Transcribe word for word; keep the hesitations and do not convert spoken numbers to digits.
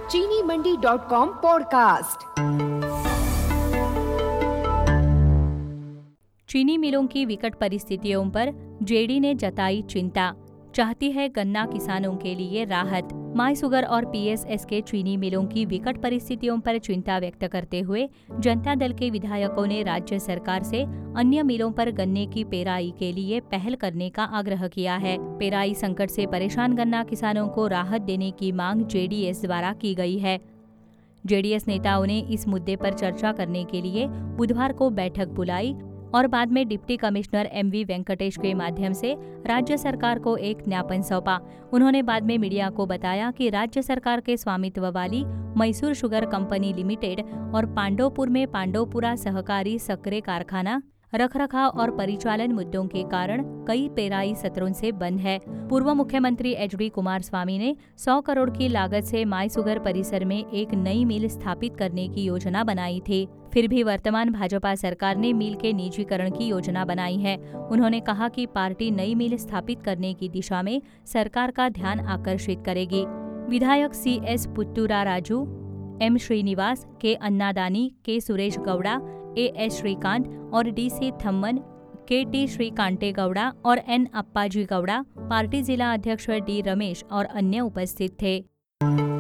चीनी मंडी dot com podcast. चीनी मिलों की विकट परिस्थितियों पर जेडी ने जताई चिंता, चाहती है गन्ना किसानों के लिए राहत। मायसुगर और पीएसएस के चीनी मिलों की विकट परिस्थितियों पर चिंता व्यक्त करते हुए जनता दल के विधायकों ने राज्य सरकार से अन्य मिलों पर गन्ने की पेराई के लिए पहल करने का आग्रह किया है। पेराई संकट से परेशान गन्ना किसानों को राहत देने की मांग जेडीएस द्वारा की गई है। जेडीएस नेताओं ने इस मुद्दे पर चर्चा करने के लिए बुधवार को बैठक बुलाई और बाद में डिप्टी कमिश्नर एमवी वेंकटेश के माध्यम से राज्य सरकार को एक ज्ञापन सौंपा। उन्होंने बाद में मीडिया को बताया कि राज्य सरकार के स्वामित्व वाली मैसूर शुगर कंपनी लिमिटेड और पांडवपुर में पांडवपुरा सहकारी सक्रे कारखाना रखरखाव और परिचालन मुद्दों के कारण कई पेराई सत्रों से बंद है। पूर्व मुख्यमंत्री एच डी कुमारस्वामी ने सौ करोड़ की लागत से मायसुगर परिसर में एक नई मिल स्थापित करने की योजना बनाई थी। फिर भी वर्तमान भाजपा सरकार ने मिल के निजीकरण की योजना बनाई है। उन्होंने कहा कि पार्टी नई मिल स्थापित करने की दिशा में सरकार का ध्यान आकर्षित करेगी। विधायक C S Puttaraju, M Srinivas, K Annadani, K Suresh Gowda, A S Srikanth और डी सी थम्मन, के टी श्रीकांते गौड़ा और एन अप्पाजी गौड़ा, पार्टी जिला अध्यक्ष डी रमेश और अन्य उपस्थित थे।